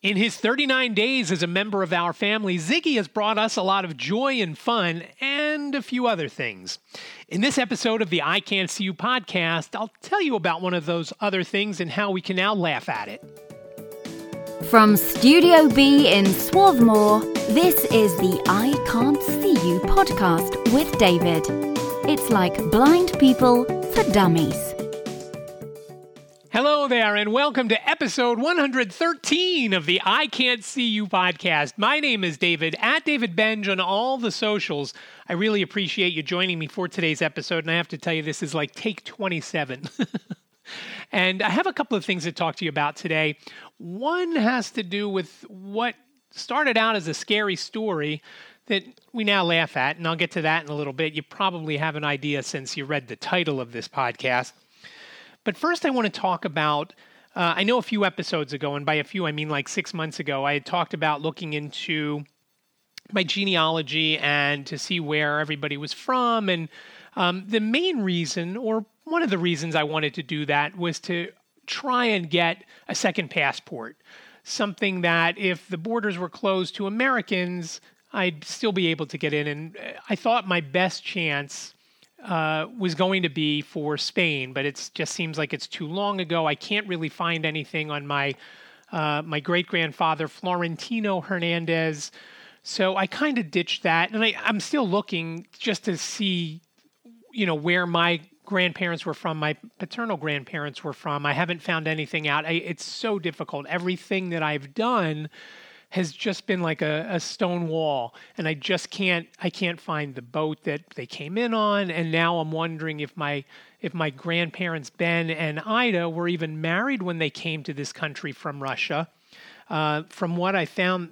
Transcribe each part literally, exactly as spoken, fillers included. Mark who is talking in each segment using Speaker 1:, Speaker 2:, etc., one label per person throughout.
Speaker 1: In his thirty-nine days as a member of our family, Ziggy has brought us a lot of joy and fun and a few other things. In this episode of the I Can't See You podcast, I'll tell you about one of those other things and how we can now laugh at it.
Speaker 2: From Studio B in Swarthmore, this is the I Can't See You podcast with David. It's like blind people for dummies.
Speaker 1: Hello there, and welcome to episode one hundred thirteen of the I Can't See You podcast. My name is David, at David Benj on all the socials. I really appreciate you joining me for today's episode, and I have to tell you, this is like take twenty-seven. And I have a couple of things to talk to you about today. One has to do with what started out as a scary story that we now laugh at, and I'll get to that in a little bit. You probably have an idea since you read the title of this podcast. But first I want to talk about, uh, I know a few episodes ago, and by a few I mean like six months ago, I had talked about looking into my genealogy and to see where everybody was from. And um, the main reason, or one of the reasons I wanted to do that, was to try and get a second passport. Something that if the borders were closed to Americans, I'd still be able to get in. And I thought my best chance Uh, was going to be for Spain, but it just seems like it's too long ago. I can't really find anything on my uh, my great-grandfather, Florentino Hernandez. So I kind of ditched that, and I, I'm still looking just to see, you know, where my grandparents were from, my paternal grandparents were from. I haven't found anything out. I, it's so difficult. Everything that I've done has just been like a, a stone wall, and I just can't, I can't find the boat that they came in on. And now I'm wondering if my, if my grandparents, Ben and Ida, were even married when they came to this country from Russia. Uh, from what I found,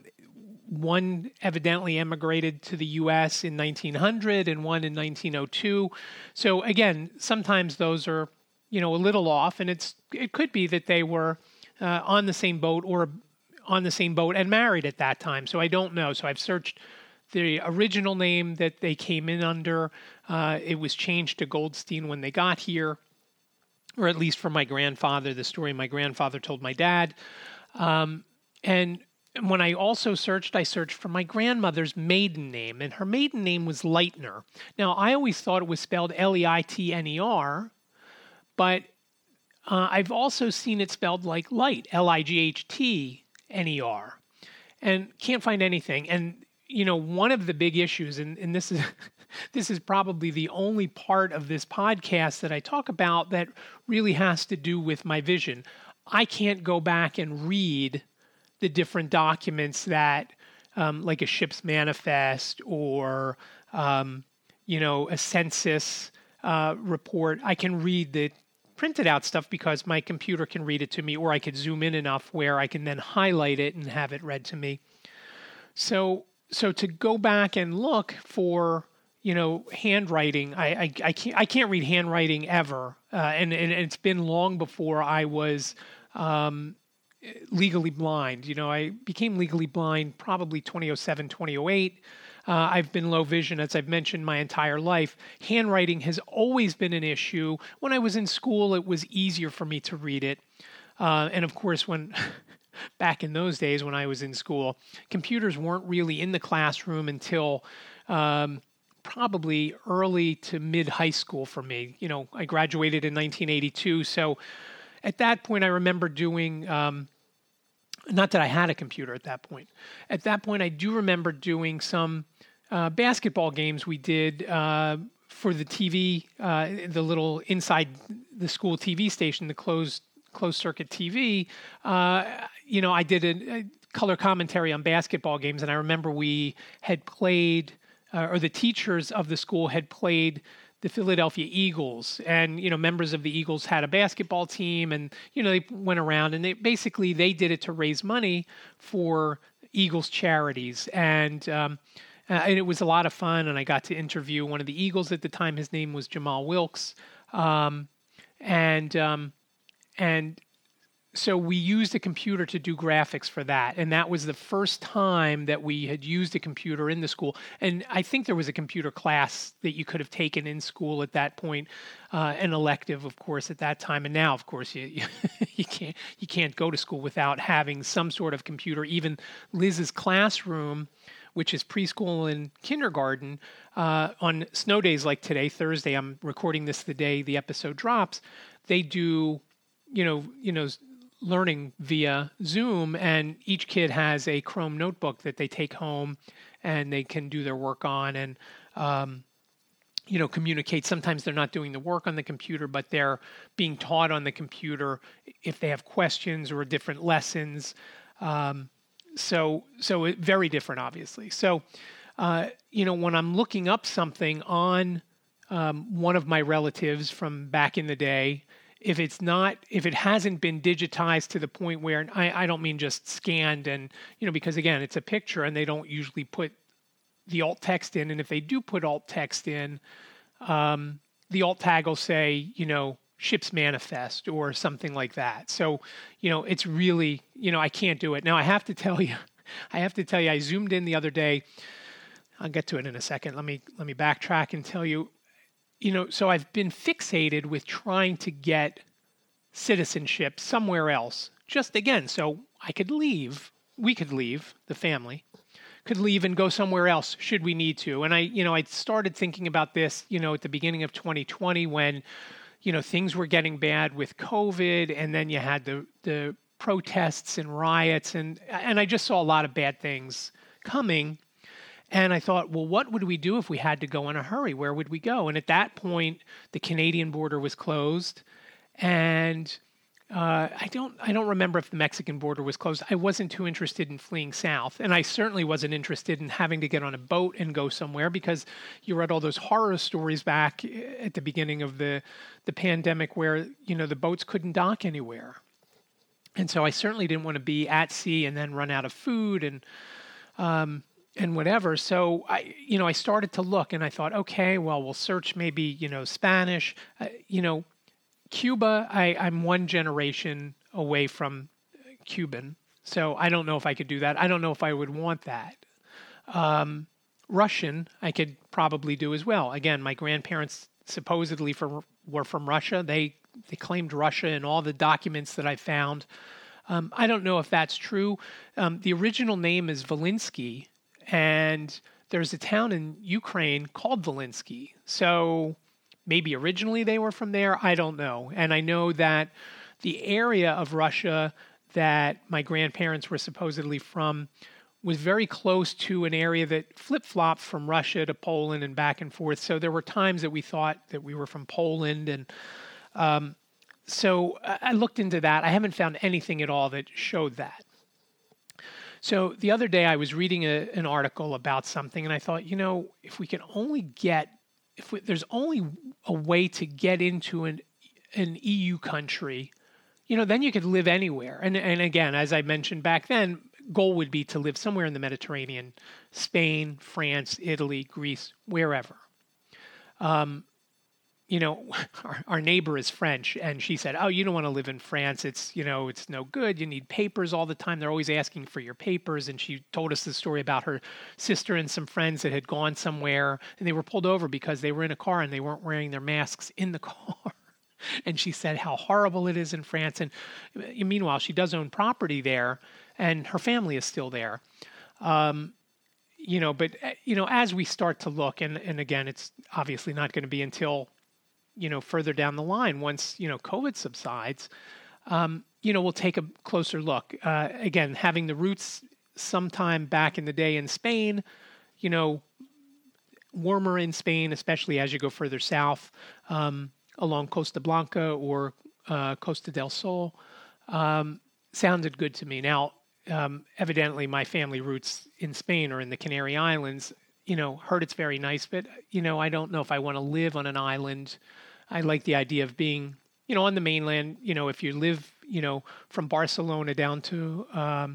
Speaker 1: one evidently emigrated to the U S in nineteen hundred and one in nineteen oh two. So again, sometimes those are, you know, a little off, and it's, it could be that they were uh, on the same boat or on the same boat and married at that time. So I don't know. So I've searched the original name that they came in under. Uh, it was changed to Goldstein when they got here, or at least for my grandfather, the story my grandfather told my dad. Um, and when I also searched, I searched for my grandmother's maiden name, and her maiden name was Leitner. Now, I always thought it was spelled L E I T N E R, but uh, I've also seen it spelled like light, L I G H T N E R, and can't find anything. And, you know, one of the big issues, and, and this is this is probably the only part of this podcast that I talk about that really has to do with my vision. I can't go back and read the different documents that, um, like a ship's manifest or, um, you know, a census uh, report. I can read the printed out stuff because my computer can read it to me, or I could zoom in enough where I can then highlight it and have it read to me. So, so to go back and look for, you know, handwriting, I, I, I can't, I can't read handwriting ever. Uh, and, and it's been long before I was, um, legally blind. You know, I became legally blind probably twenty oh seven, twenty oh eight. Uh, I've been low vision, as I've mentioned, my entire life. Handwriting has always been an issue. When I was in school, it was easier for me to read it. Uh, and of course, when back in those days when I was in school, computers weren't really in the classroom until um, probably early to mid high school for me. You know, I graduated in nineteen eighty-two. So at that point, I remember doing... Um, Not that I had a computer at that point. At that point, I do remember doing some uh, basketball games we did uh, for the T V, uh, the little inside the school T V station, the closed closed circuit T V. Uh, you know, I did a, a color commentary on basketball games, and I remember we had played, uh, or the teachers of the school had played the Philadelphia Eagles, and, you know, members of the Eagles had a basketball team, and, you know, they went around and they basically, they did it to raise money for Eagles charities. And, um, uh, and it was a lot of fun. And I got to interview one of the Eagles at the time. His name was Jamal Wilkes. Um, and, um, and so we used a computer to do graphics for that. And that was the first time that we had used a computer in the school. And I think there was a computer class that you could have taken in school at that point, uh, an elective, of course, at that time. And now, of course, you, you, you can't you can't go to school without having some sort of computer. Even Liz's classroom, which is preschool and kindergarten, uh, on snow days like today, Thursday, I'm recording this the day the episode drops, they do, you know, you know, learning via Zoom, and each kid has a Chrome notebook that they take home and they can do their work on and, um, you know, communicate. Sometimes they're not doing the work on the computer, but they're being taught on the computer if they have questions or different lessons. Um, so, so it, very different, obviously. So, uh, you know, when I'm looking up something on um, one of my relatives from back in the day, if it's not, if it hasn't been digitized to the point where, I, I don't mean just scanned and, you know, because again, it's a picture and they don't usually put the alt text in. And if they do put alt text in, um, the alt tag will say, you know, ship's manifest or something like that. So, you know, it's really, you know, I can't do it. Now I have to tell you, I have to tell you, I zoomed in the other day. I'll get to it in a second. Let me, let me backtrack and tell you. You know, so I've been fixated with trying to get citizenship somewhere else. Just again, so I could leave, we could leave, the family could leave and go somewhere else should we need to. And I, you know, I started thinking about this, you know, at the beginning of twenty twenty when, you know, things were getting bad with COVID, and then you had the the protests and riots, and and I just saw a lot of bad things coming. And I thought, well, what would we do if we had to go in a hurry? Where would we go? And at that point, the Canadian border was closed. And uh, I don't I don't remember if the Mexican border was closed. I wasn't too interested in fleeing south. And I certainly wasn't interested in having to get on a boat and go somewhere, because you read all those horror stories back at the beginning of the, the pandemic where, you know, the boats couldn't dock anywhere. And so I certainly didn't want to be at sea and then run out of food and um and whatever. So I, you know, I started to look and I thought, okay, well, we'll search maybe, you know, Spanish, uh, you know, Cuba. I, I'm one generation away from Cuban. So I don't know if I could do that. I don't know if I would want that. Um, Russian, I could probably do as well. Again, my grandparents supposedly from, were from Russia. They, they claimed Russia in all the documents that I found. Um, I don't know if that's true. Um, the original name is Volinsky. And there's a town in Ukraine called Volinsky. So maybe originally they were from there. I don't know. And I know that the area of Russia that my grandparents were supposedly from was very close to an area that flip-flopped from Russia to Poland and back and forth. So there were times that we thought that we were from Poland. And um, so I looked into that. I haven't found anything at all that showed that. So the other day I was reading a, an article about something, and I thought, you know, if we can only get, if we, there's only a way to get into an an E U country, you know, then you could live anywhere. And and again, as I mentioned back then, goal would be to live somewhere in the Mediterranean, Spain, France, Italy, Greece, wherever. Um, you know, our, our neighbor is French, and she said, oh, you don't want to live in France. It's, you know, it's no good. You need papers all the time. They're always asking for your papers. And she told us the story about her sister and some friends that had gone somewhere, and they were pulled over because they were in a car and they weren't wearing their masks in the car. And she said how horrible it is in France. And meanwhile, she does own property there, and her family is still there. Um, you know, but, you know, as we start to look, and, and again, it's obviously not going to be until, you know, further down the line, once, you know, COVID subsides, um, you know, we'll take a closer look. Uh, again, having the roots sometime back in the day in Spain, you know, warmer in Spain, especially as you go further south, um, along Costa Blanca or uh, Costa del Sol, um, sounded good to me. Now, um, evidently, my family roots in Spain or in the Canary Islands, you know, heard it's very nice, but, you know, I don't know if I want to live on an island. I like the idea of being, you know, on the mainland. You know, if you live, you know, from Barcelona down to um,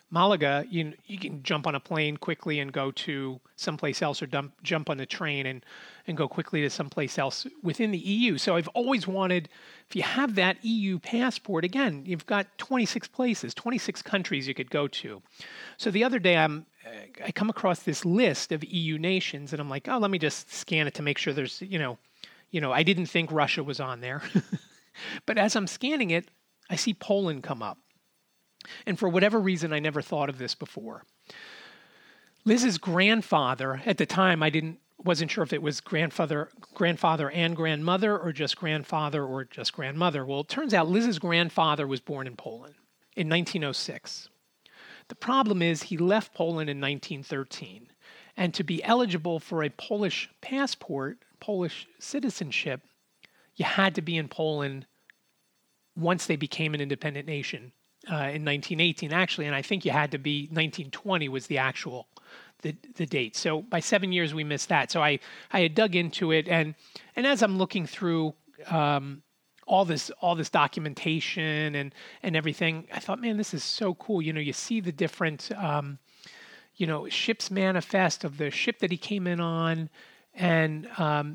Speaker 1: Malaga, you you can jump on a plane quickly and go to someplace else, or dump, jump on a train and, and go quickly to someplace else within the E U. So I've always wanted, if you have that E U passport, again, you've got twenty-six places, twenty-six countries you could go to. So the other day, I'm I come across this list of E U nations, and I'm like, oh, let me just scan it to make sure there's, you know, you know, I didn't think Russia was on there. But as I'm scanning it, I see Poland come up. And for whatever reason, I never thought of this before. Liz's grandfather, at the time, I didn't wasn't sure if it was grandfather, grandfather and grandmother, or just grandfather or just grandmother. Well, it turns out Liz's grandfather was born in Poland in nineteen oh six. The problem is he left Poland in nineteen thirteen. And to be eligible for a Polish passport, Polish citizenship, you had to be in Poland once they became an independent nation. Uh, in nineteen eighteen, actually, and I think you had to be nineteen twenty was the actual the the date. So by seven years we missed that. So I I had dug into it, and and as I'm looking through um, all this all this documentation and and everything, I thought, man, this is so cool. You know, you see the different um, you know ship's manifest of the ship that he came in on, and um,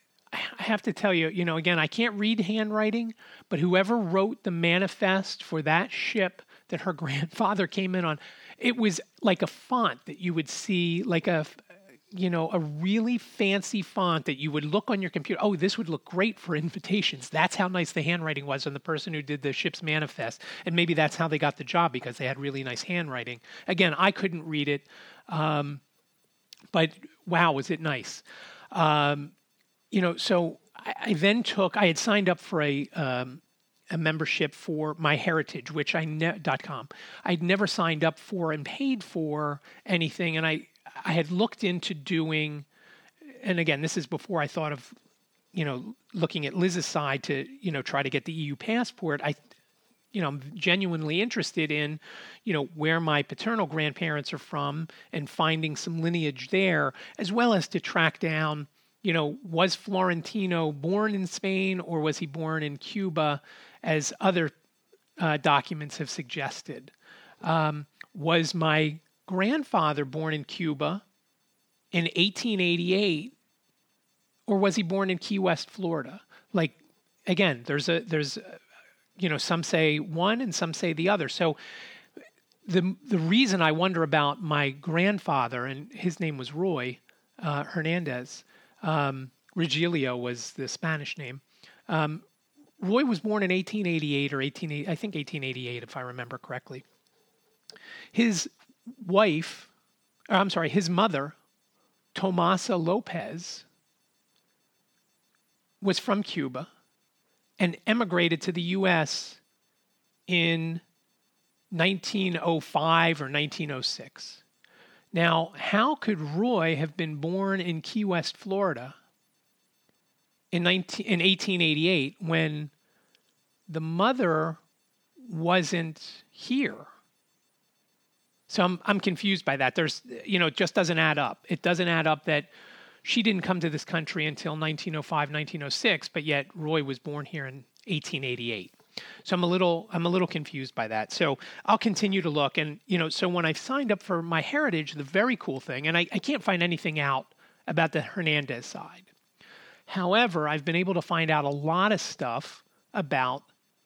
Speaker 1: I have to tell you, you know, again, I can't read handwriting, but whoever wrote the manifest for that ship that her grandfather came in on, it was like a font that you would see, like a, you know, a really fancy font that you would look on your computer. Oh, this would look great for invitations. That's how nice the handwriting was on the person who did the ship's manifest. And maybe that's how they got the job, because they had really nice handwriting. Again, I couldn't read it, um, but wow, was it nice. Um, You know, so I, I then took, I had signed up for a um, a membership for MyHeritage, which I ne- .com. I'd never signed up for and paid for anything, and I I had looked into doing, and again, this is before I thought of, you know, looking at Liz's side to, you know, try to get the E U passport. I, you know, I'm genuinely interested in, you know, where my paternal grandparents are from and finding some lineage there, as well as to track down, you know, was Florentino born in Spain or was he born in Cuba, as other uh, documents have suggested? Um, was my grandfather born in Cuba in eighteen eighty-eight, or was he born in Key West, Florida? Like, again, there's a there's, a, you know, some say one and some say the other. So the the reason I wonder about my grandfather, and his name was Roy uh, Hernandez. Um, Regilio was the Spanish name. Um, Roy was born in eighteen eighty-eight or eighteen eighty, I think eighteen eighty-eight, if I remember correctly. His wife, or I'm sorry, his mother, Tomasa Lopez, was from Cuba and emigrated to the U S in nineteen oh five or nineteen oh six. Now, how could Roy have been born in Key West, Florida in, nineteen, in eighteen eighty-eight when the mother wasn't here? So I'm I'm confused by that. There's, you know, it just doesn't add up. It doesn't add up that she didn't come to this country until nineteen oh five, nineteen oh six, but yet Roy was born here in eighteen eighty-eight. So I'm a little I'm a little confused by that. So I'll continue to look. And, you know, so when I signed up for MyHeritage, the very cool thing, and I, I can't find anything out about the Hernandez side. However, I've been able to find out a lot of stuff about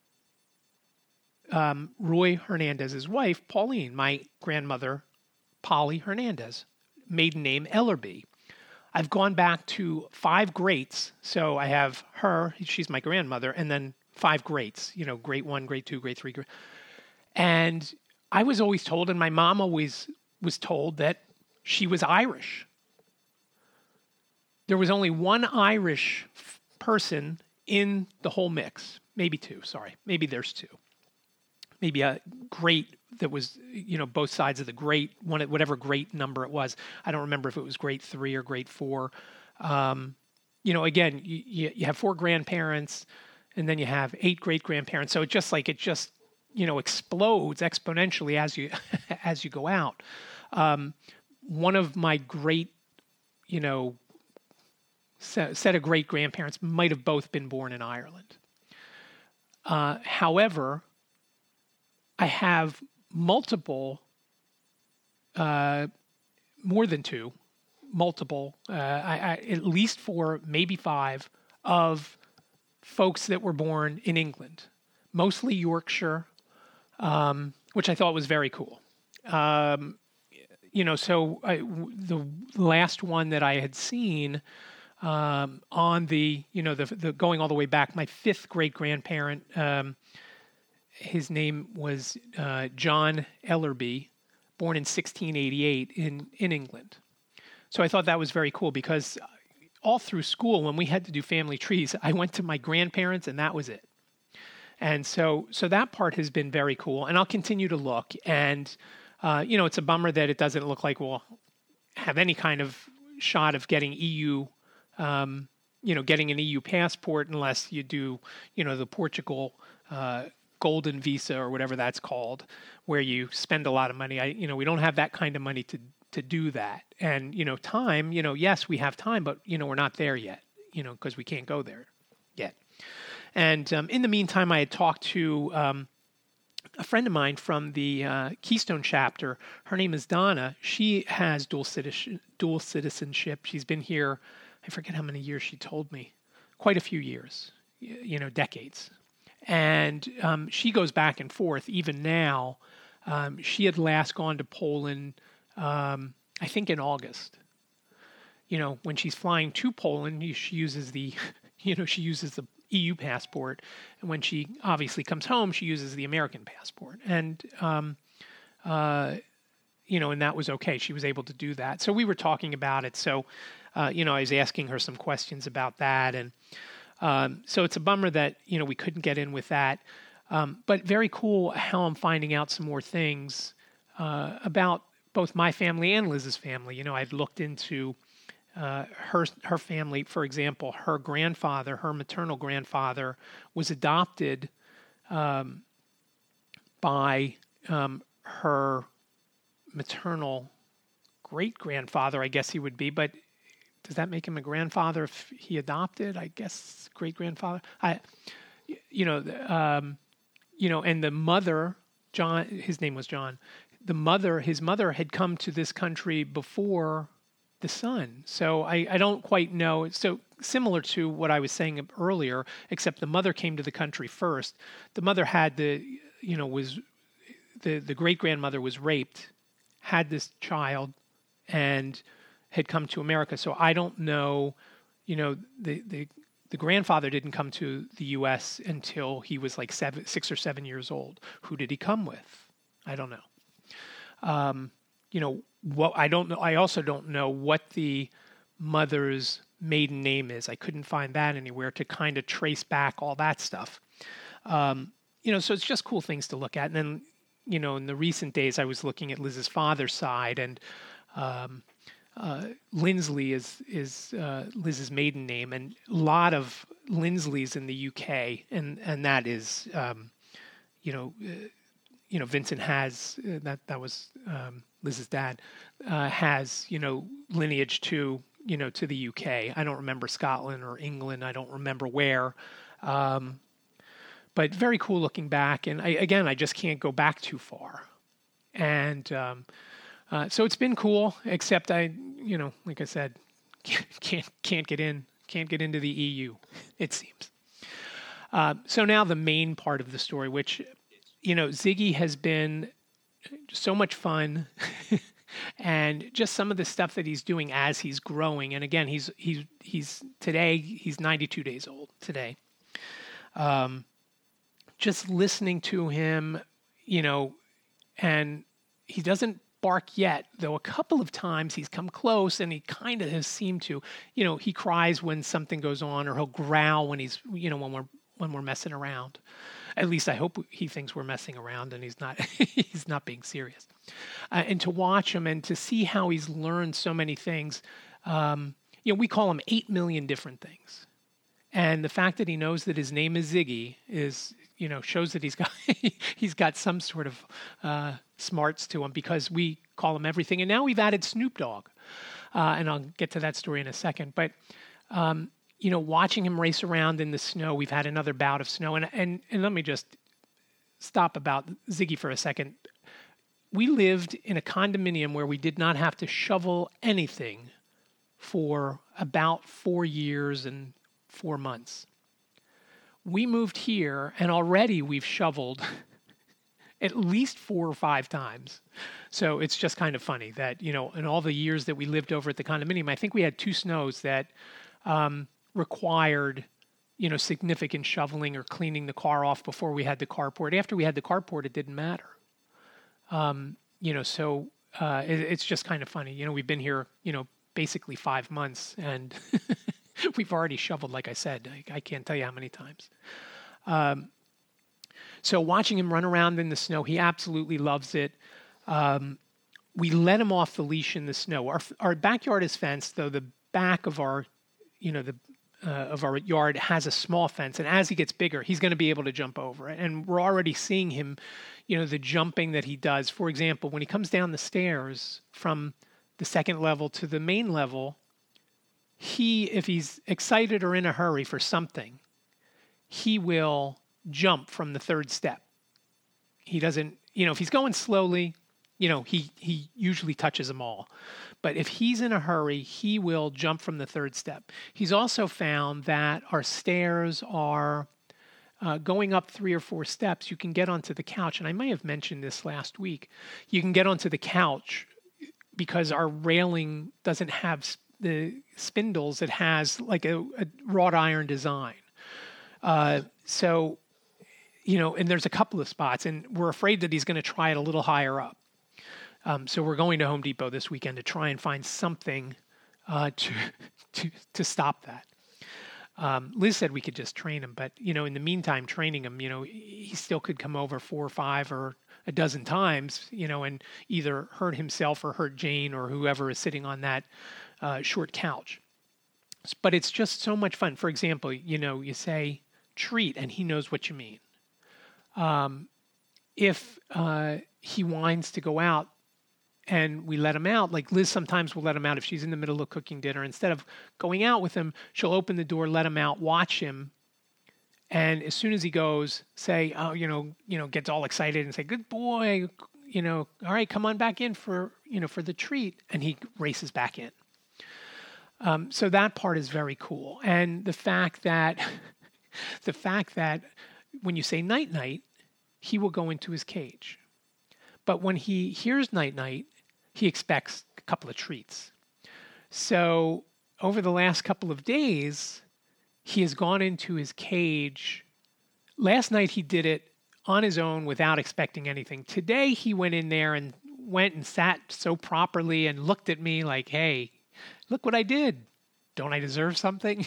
Speaker 1: um, Roy Hernandez's wife, Pauline, my grandmother, Polly Hernandez, maiden name Ellerby. I've gone back to five greats. So I have her, she's my grandmother, and then five greats, you know, grade one, grade two, grade three. Grade. And I was always told, and my mom always was told, that she was Irish. There was only one Irish f- person in the whole mix. Maybe two, sorry. Maybe there's two. Maybe a great that was, you know, both sides of the great, one, whatever great number it was. I don't remember if it was grade three or grade four. Um, you know, again, you, you have four grandparents, and then you have eight great-grandparents. So it just like, it just, you know, explodes exponentially as you as you go out. Um, one of my great, you know, set, set of great-grandparents might have both been born in Ireland. Uh, however, I have multiple uh, more than two, multiple, uh, I, I, at least four, maybe five, of folks that were born in England, mostly Yorkshire, um, which I thought was very cool. Um, you know, so I, the last one that I had seen um, on the, you know, the, the going all the way back, my fifth great grandparent, um, his name was uh, John Ellerby, born in sixteen eighty-eight in, in England. So I thought that was very cool because all through school, when we had to do family trees, I went to my grandparents and that was it. And so, so that part has been very cool, and I'll continue to look. And uh, you know, it's a bummer that it doesn't look like we'll have any kind of shot of getting E U, um, you know, getting an E U passport unless you do, you know, the Portugal uh, golden visa or whatever that's called, where you spend a lot of money. I, you know, we don't have that kind of money to to do that. And, you know, time, you know, yes, we have time, but, you know, we're not there yet, you know, because we can't go there yet. And um, in the meantime, I had talked to um, a friend of mine from the uh, Keystone chapter. Her name is Donna. She has dual citizen, dual citizenship. She's been here, I forget how many years she told me, quite a few years, you know, decades. And um, she goes back and forth even now. Um, she had last gone to Poland, um, I think in August. You know, when she's flying to Poland, she uses the, you know, she uses the E U passport. And when she obviously comes home, she uses the American passport. And, um, uh, you know, and that was okay. She was able to do that. So we were talking about it. So, uh, you know, I was asking her some questions about that. And um, so it's a bummer that, you know, we couldn't get in with that. Um, but very cool how I'm finding out some more things uh, about both my family and Liz's family. You know, I'd looked into uh, her her family. For example, her grandfather, her maternal grandfather, was adopted um, by um, her maternal great-grandfather, I guess he would be. But does that make him a grandfather if he adopted? I guess great-grandfather. I, you know, um, you know, and the mother, John, his name was John. The mother, his mother had come to this country before the son. So I, I don't quite know. So similar to what I was saying earlier, except the mother came to the country first. The mother had the, you know, was, the, the great-grandmother was raped, had this child, and had come to America. So I don't know, you know, the, the, the grandfather didn't come to the U S until he was like seven, six or seven years old. Who did he come with? I don't know. Um, you know, what I don't know. I also don't know what the mother's maiden name is. I couldn't find that anywhere to kind of trace back all that stuff. Um, you know, so it's just cool things to look at. And then, you know, in the recent days, I was looking at Liz's father's side, and um, uh, Lindsley is is uh, Liz's maiden name, and a lot of Lindsleys in the U K, and and that is, um, you know. Uh, You know, Vincent has, uh, that that was um, Liz's dad, uh, has, you know, lineage to, you know, to the U K. I don't remember Scotland or England. I don't remember where. Um, but very cool looking back. And I, again, I just can't go back too far. And um, uh, so it's been cool, except I, you know, like I said, can't can't get in, can't get into the E U, it seems. Uh, so now the main part of the story, which... You know, Ziggy has been so much fun, and just some of the stuff that he's doing as he's growing. And again, he's he's he's today he's ninety-two days old today. Um, just listening to him, you know, and he doesn't bark yet, though a couple of times he's come close, and he kind of has seemed to. You know, he cries when something goes on, or he'll growl when he's, you know, when we're when we're messing around. At least I hope he thinks we're messing around and he's not he's not being serious. Uh, and to watch him and to see how he's learned so many things. Um, you know, we call him eight million different things. And the fact that he knows that his name is Ziggy is, you know, shows that he's got he's got some sort of uh, smarts to him, because we call him everything. And now we've added Snoop Dogg. Uh, and I'll get to that story in a second. But um you know, watching him race around in the snow, we've had another bout of snow. And, and, and let me just stop about Ziggy for a second. we lived in a condominium where we did not have to shovel anything for about four years and four months. We moved here, and already we've shoveled at least four or five times. So it's just kind of funny that, you know, in all the years that we lived over at the condominium, I think we had two snows that um, required, you know, significant shoveling or cleaning the car off before we had the carport. After we had the carport, it didn't matter. Um, you know, so uh, it, it's just kind of funny. You know, we've been here, you know, basically five months, and we've already shoveled, like I said. I, I can't tell you how many times. Um, so watching him run around in the snow, he absolutely loves it. Um, we let him off the leash in the snow. Our our backyard is fenced, though the back of our, you know, the uh, of our yard has a small fence, and as he gets bigger, he's going to be able to jump over it. And we're already seeing him, you know, the jumping that he does. For example, when he comes down the stairs from the second level to the main level, he, if he's excited or in a hurry for something, he will jump from the third step. He doesn't, you know, if he's going slowly, you know, he, he usually touches them all. But if he's in a hurry, he will jump from the third step. He's also found that our stairs are uh, going up three or four steps. You can get onto the couch, and I may have mentioned this last week. You can get onto the couch because our railing doesn't have the spindles. It has like a, a wrought iron design. Uh, so, you know, and there's a couple of spots, and we're afraid that he's going to try it a little higher up. Um, so we're going to Home Depot this weekend to try and find something uh, to, to to stop that. Um, Liz said we could just train him, but, you know, in the meantime, training him, you know, he still could come over four or five or a dozen times, you know, and either hurt himself or hurt Jane or whoever is sitting on that uh, short couch. But it's just so much fun. For example, you know, you say treat, and he knows what you mean. Um, if uh, he whines to go out, and we let him out, like Liz sometimes will let him out if she's in the middle of cooking dinner. Instead of going out with him, she'll open the door, let him out, watch him. And as soon as he goes, say, oh, you know, you know, gets all excited and say, good boy, you know, all right, come on back in for, you know, for the treat. And he races back in. Um, so that part is very cool. And the fact that, the fact that when you say night night, he will go into his cage. But when he hears night night, he expects a couple of treats. So over the last couple of days, he has gone into his cage. Last night he did it on his own without expecting anything. Today he went in there and went and sat so properly and looked at me like, hey, look what I did. Don't I deserve something?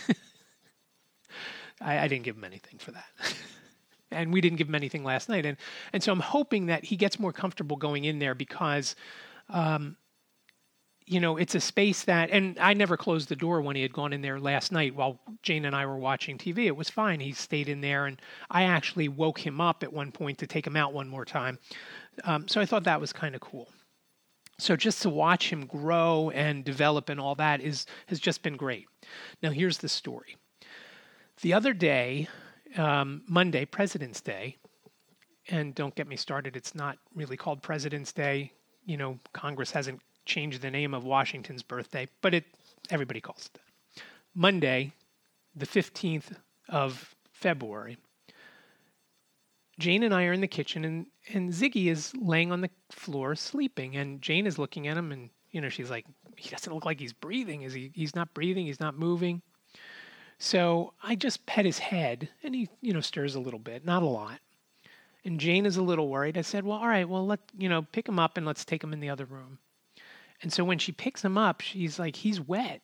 Speaker 1: I, I didn't give him anything for that. And we didn't give him anything last night. And and so I'm hoping that he gets more comfortable going in there because, um, you know, it's a space that, and I never closed the door when he had gone in there last night while Jane and I were watching T V. It was fine. He stayed in there, and I actually woke him up at one point to take him out one more time. Um, so I thought that was kind of cool. So just to watch him grow and develop and all that is has just been great. Now here's the story. The other day, um, Monday, President's Day, and don't get me started, it's not really called President's Day. You know, Congress hasn't changed the name of Washington's birthday, but it everybody calls it that. Monday, the fifteenth of February, Jane and I are in the kitchen, and, and Ziggy is laying on the floor sleeping, and Jane is looking at him, and, you know, she's like, he doesn't look like he's breathing. Is he? He's not breathing. He's not moving. So I just pet his head, and he, you know, stirs a little bit, not a lot. And Jane is a little worried. I said, well, all right, well, let, you know, pick him up and let's take him in the other room. And so when she picks him up, she's like, he's wet.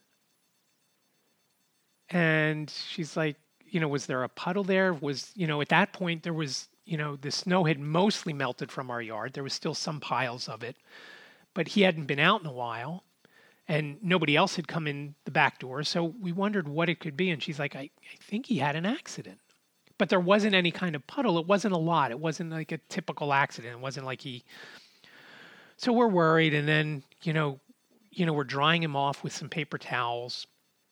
Speaker 1: And she's like, you know, was there a puddle there? Was, you know, at that point there was, you know, the snow had mostly melted from our yard. There was still some piles of it, but he hadn't been out in a while. And nobody else had come in the back door. So we wondered what it could be. And she's like, I, I think he had an accident. But there wasn't any kind of puddle. It wasn't a lot. It wasn't like a typical accident. It wasn't like he... So we're worried. And then, you know, you know, we're drying him off with some paper towels.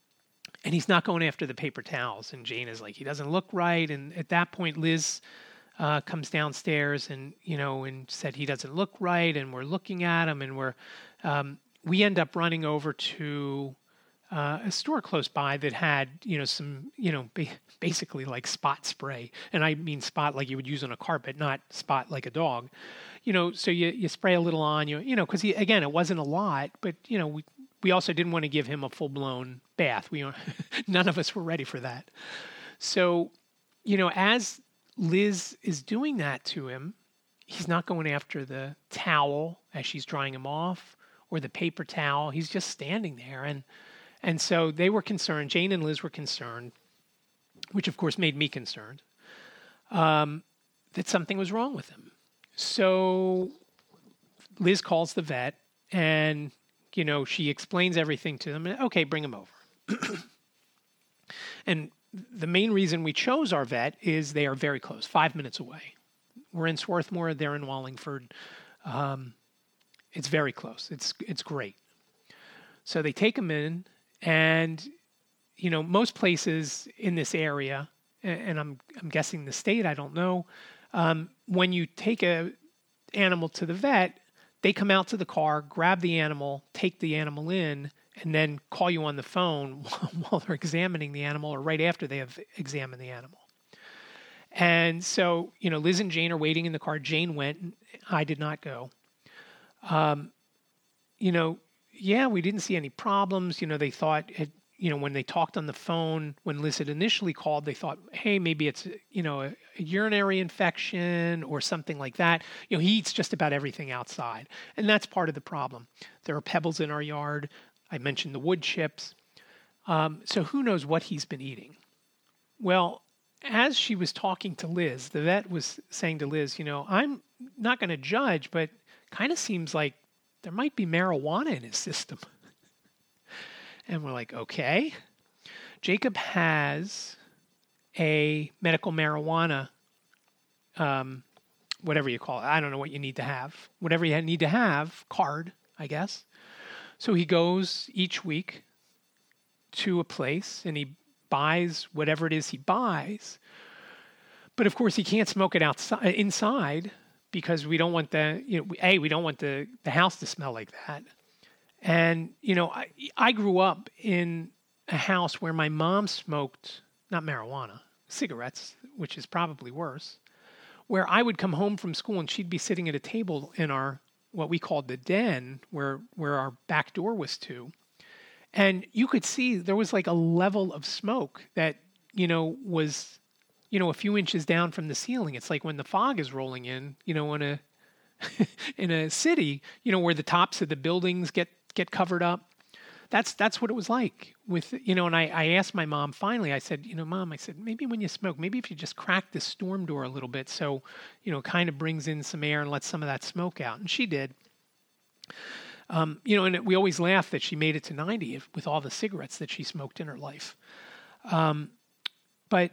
Speaker 1: And he's not going after the paper towels. And Jane is like, he doesn't look right. And at that point, Liz uh, comes downstairs and, you know, and said he doesn't look right, and we're looking at him, and we're, um, we end up running over to uh, a store close by that had, you know, some, you know, ba- basically like spot spray. And I mean spot like you would use on a carpet, not spot like a dog. You know, so you, you spray a little on, you, you know, because, again, it wasn't a lot, but, you know, we, we also didn't want to give him a full-blown bath. We None of us were ready for that. So, you know, as Liz is doing that to him, he's not going after the towel as she's drying him off or the paper towel. He's just standing there. And and so they were concerned. Jane and Liz were concerned, which, of course, made me concerned, um, that something was wrong with him. So Liz calls the vet, and, you know, she explains everything to them. And, okay, bring him over. And the main reason we chose our vet is they are very close, five minutes away. We're in Swarthmore, they're in Wallingford. Um, it's very close. It's it's great. So they take him in, and, you know, most places in this area, and I'm I'm guessing the state, I don't know, um, when you take a animal to the vet, they come out to the car, grab the animal, take the animal in, and then call you on the phone while they're examining the animal or right after they have examined the animal. And so, you know, Liz and Jane are waiting in the car. Jane went. I did not go. Um, you know, yeah, we didn't see any problems. You know, they thought, it, you know, when they talked on the phone, when Liz had initially called, they thought, hey, maybe it's, you know, a, a urinary infection or something like that. You know, he eats just about everything outside. And that's part of the problem. There are pebbles in our yard. I mentioned the wood chips. Um, so who knows what he's been eating? Well, as she was talking to Liz, the vet was saying to Liz, you know, I'm not going to judge, but kind of seems like there might be marijuana in his system. And we're like, okay. Jacob has a medical marijuana, um, whatever you call it. I don't know what you need to have. Whatever you need to have, card, I guess. So he goes each week to a place and he buys whatever it is he buys. But of course, he can't smoke it outside, inside, because we don't want the, you know, A, we don't want the, the house to smell like that. And, you know, I, I grew up in a house where my mom smoked, not marijuana, cigarettes, which is probably worse, where I would come home from school and she'd be sitting at a table in our, what we called the den, where, where our back door was to. And you could see there was like a level of smoke that, you know, was, you know, a few inches down from the ceiling. It's like when the fog is rolling in, you know, in a, in a city, you know, where the tops of the buildings get, get covered up. That's, that's what it was like with, you know, and I, I asked my mom finally, I said, you know, Mom, I said, maybe when you smoke, maybe if you just crack the storm door a little bit, so, you know, kind of brings in some air and lets some of that smoke out. And she did. Um, you know, and we always laugh that she made it to ninety if, with all the cigarettes that she smoked in her life. Um, but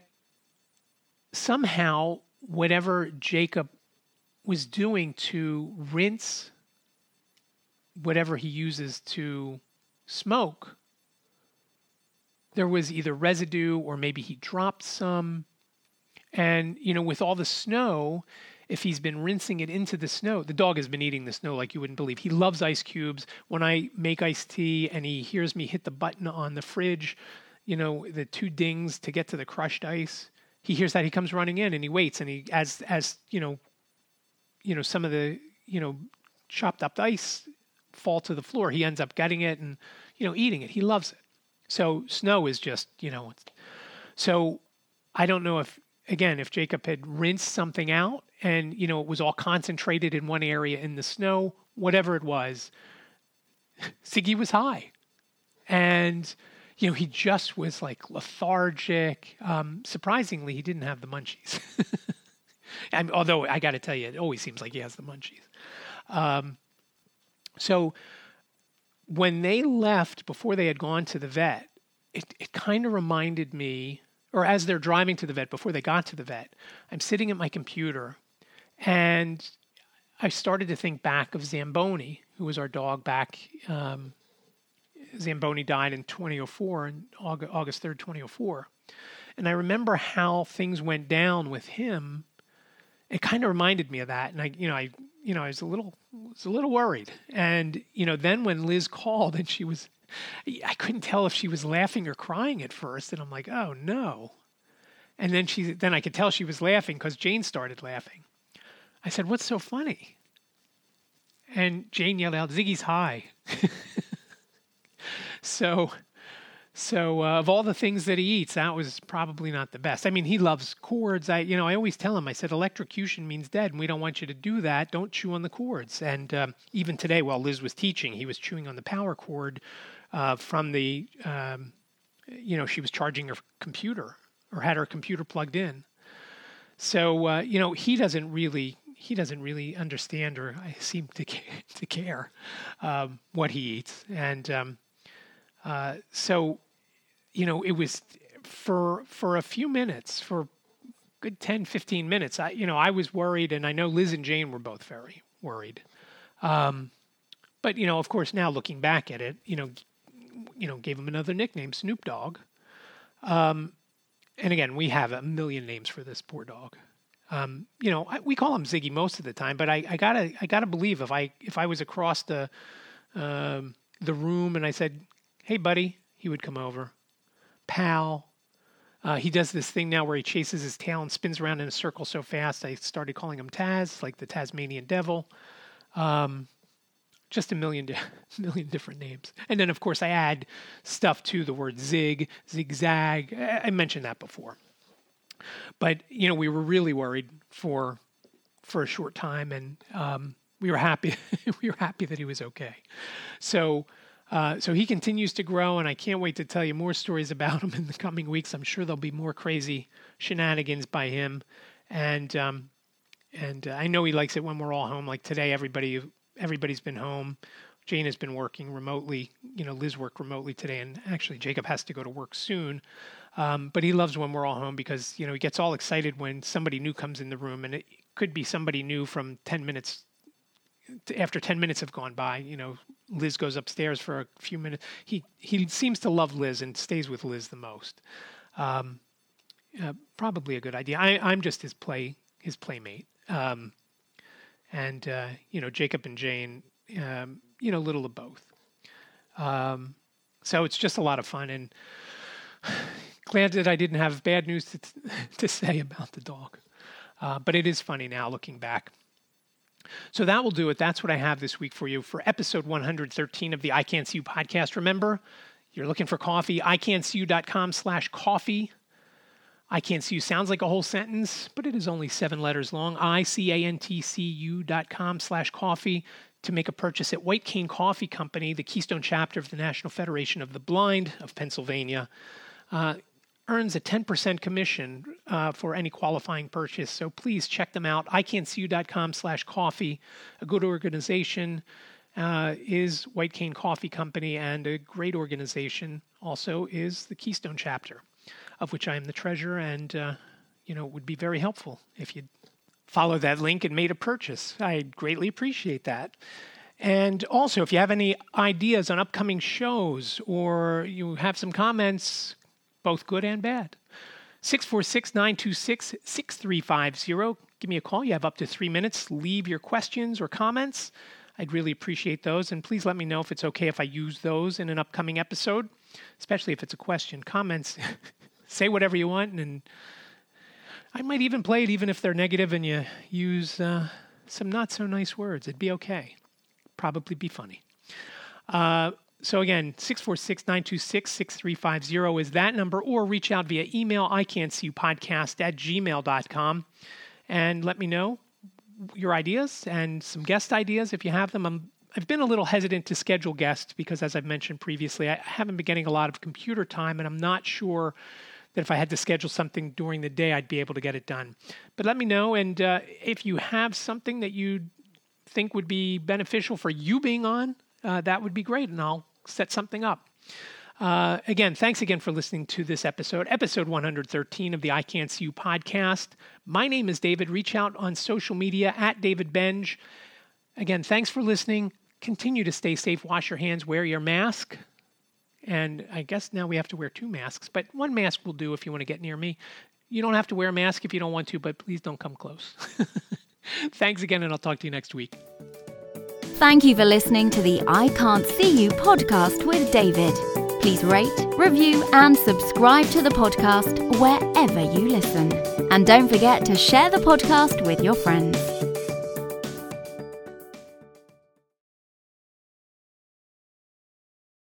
Speaker 1: somehow, whatever Jacob was doing to rinse whatever he uses to smoke, there was either residue or maybe he dropped some. And, you know, with all the snow, if he's been rinsing it into the snow, the dog has been eating the snow like you wouldn't believe. He loves ice cubes. When I make iced tea and he hears me hit the button on the fridge, you know, the two dings to get to the crushed ice, he hears that, he comes running in and he waits. And he, as, as, you know, you know, some of the, you know, chopped up ice fall to the floor, he ends up getting it and, you know, eating it. He loves it. So snow is just, you know, so I don't know if, again, if Jacob had rinsed something out and, you know, it was all concentrated in one area in the snow, whatever it was, Siggy was high. And, you know, he just was like lethargic. Um, surprisingly, he didn't have the munchies. And, although I got to tell you, it always seems like he has the munchies. Um, so when they left, before they had gone to the vet, it, it kind of reminded me, or as they're driving to the vet, before they got to the vet, I'm sitting at my computer and I started to think back of Zamboni, who was our dog back. Um, Zamboni died in twenty oh four, in August third, twenty oh four. And I remember how things went down with him it kind of reminded me of that. And I, you know, I, you know, I was a little, was a little worried. And, you know, then when Liz called and she was, I couldn't tell if she was laughing or crying at first. And I'm like, oh no. And then she, then I could tell she was laughing because Jane started laughing. I said, what's so funny? And Jane yelled out, Ziggy's high. so, so uh, of all the things that he eats, that was probably not the best. I mean, he loves cords. I, you know, I always tell him, I said, electrocution means dead, and we don't want you to do that. Don't chew on the cords. And um, even today, while Liz was teaching, he was chewing on the power cord uh, from the, um, you know, she was charging her computer or had her computer plugged in. So, uh, you know, he doesn't really, he doesn't really understand or I seem to to care um, what he eats. And um, uh, so, you know, it was for for a few minutes, for a good ten, fifteen minutes, I, you know, I was worried, and I know Liz and Jane were both very worried. Um, but, you know, of course, now looking back at it, you know, you know, gave him another nickname, Snoop Dogg. Um, and again, we have a million names for this poor dog. Um, you know, I, we call him Ziggy most of the time, but I, I gotta, I gotta believe if I, if I was across the, um, the room and I said, "Hey, buddy," he would come over. Pal. Uh, he does this thing now where he chases his tail and spins around in a circle so fast. I started calling him Taz, like the Tasmanian devil. Um, just a million, di- million different names. And then, of course, I add stuff to the word zig, zigzag. I, I mentioned that before. But, you know, we were really worried for for a short time, and um, we were happy. we were happy that he was okay. So, uh, so he continues to grow, and I can't wait to tell you more stories about him in the coming weeks. I'm sure there'll be more crazy shenanigans by him, and um, and uh, I know he likes it when we're all home. Like today, everybody everybody's been home. Jane has been working remotely. You know, Liz worked remotely today, and actually Jacob has to go to work soon. Um, but he loves when we're all home because, you know, he gets all excited when somebody new comes in the room, and it could be somebody new from ten minutes to, after ten minutes have gone by. You know, Liz goes upstairs for a few minutes. He he seems to love Liz and stays with Liz the most. Um, uh, probably a good idea. I, I'm just his play his playmate, um, and uh, you know, Jacob and Jane. Um, you know, little of both. Um, so it's just a lot of fun, and glad that I didn't have bad news to, to say about the dog. Uh, but it is funny now looking back. So that will do it. That's what I have this week for you for episode one hundred thirteen of the I Can't See You podcast. Remember, you're looking for coffee, I can't see you dot com slash coffee. I Can't See You sounds like a whole sentence, but it is only seven letters long. I C A N T C U dot com slash coffee. To make a purchase at White Cane Coffee Company, the Keystone chapter of the National Federation of the Blind of Pennsylvania, uh, earns a ten percent commission uh, for any qualifying purchase. So please check them out. I can't see you dot com slash coffee. A good organization uh, is White Cane Coffee Company, and a great organization also is the Keystone chapter, of which I am the treasurer, and uh, you know, it would be very helpful if you'd follow that link and made a purchase. I'd greatly appreciate that. And also, if you have any ideas on upcoming shows or you have some comments, both good and bad, six four six, nine two six, six three five zero. Give me a call. You have up to three minutes. Leave your questions or comments. I'd really appreciate those. And please let me know if it's okay if I use those in an upcoming episode, especially if it's a question. Comments, say whatever you want, and I might even play it even if they're negative and you use uh, some not so nice words. It'd be okay. Probably be funny. Uh, so again, six four six, nine two six, six three five zero is that number, or reach out via email, I can't see you podcast at gmail dot com, and let me know your ideas and some guest ideas if you have them. I'm, I've been a little hesitant to schedule guests because, as I've mentioned previously, I haven't been getting a lot of computer time, and I'm not sure that if I had to schedule something during the day, I'd be able to get it done. But let me know, and uh, if you have something that you think would be beneficial for you being on, uh, that would be great, and I'll set something up. Uh, again, thanks again for listening to this episode, episode one hundred thirteen of the I Can't See You podcast. My name is David. Reach out on social media at David Benj. Again, thanks for listening. Continue to stay safe. Wash your hands. Wear your mask. And I guess now we have to wear two masks, but one mask will do if you want to get near me. You don't have to wear a mask if you don't want to, but please don't come close. Thanks again, and I'll talk to you next week.
Speaker 2: Thank you for listening to the I Can't See You podcast with David. Please rate, review, and subscribe to the podcast wherever you listen. And don't forget to share the podcast with your friends.